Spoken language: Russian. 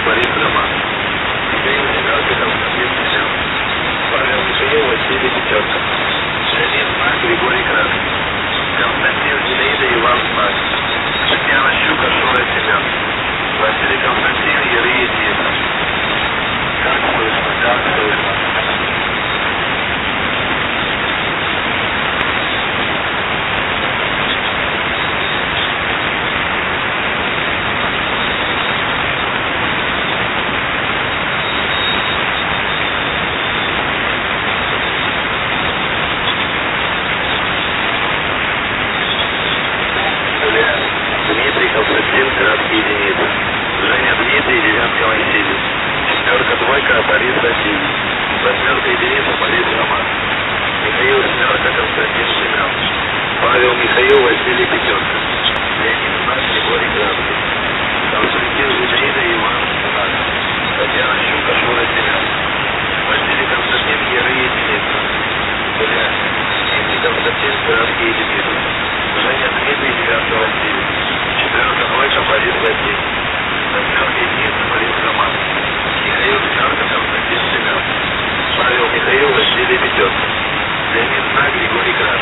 Борис Роман. Михаил Семерка, Константин Семен. Павел Михаил, Василий Пятерка. Леонид Знак, Григорий Крак. Константин Зинаида, Иван Знак. Татьяна Щука, Шура Семен. Василий Константин, Ярия Дина. Как слышно, как слышно. Дмитрий, Константин, краткие единицы. Женя, Дмитрий, девятка, Василий. Четверка, двойка, Борис, Василий. Восьмерка, единица, Борис, Роман. Михаил, семерка, Константин, Семен. Павел, Михаил, Василий, Пятерка. Леонид Знак, Григорий Краткий. Константин, Зинаида, Иван Знак. Татьяна Щука, Шура Семен. Василий Константин, Ярые единицы. Дмитрий Константин, краткие единицы. Женя, Дмитрий, девятка, Василий. Четверка, двойка, Борис, Василий. Восьмерка, единица, Борис, Роман. Михаил, семерка, Константин, Семен. Павел, Михаил, Василий, Пятерка. Леонид Знак, Григорий Крак.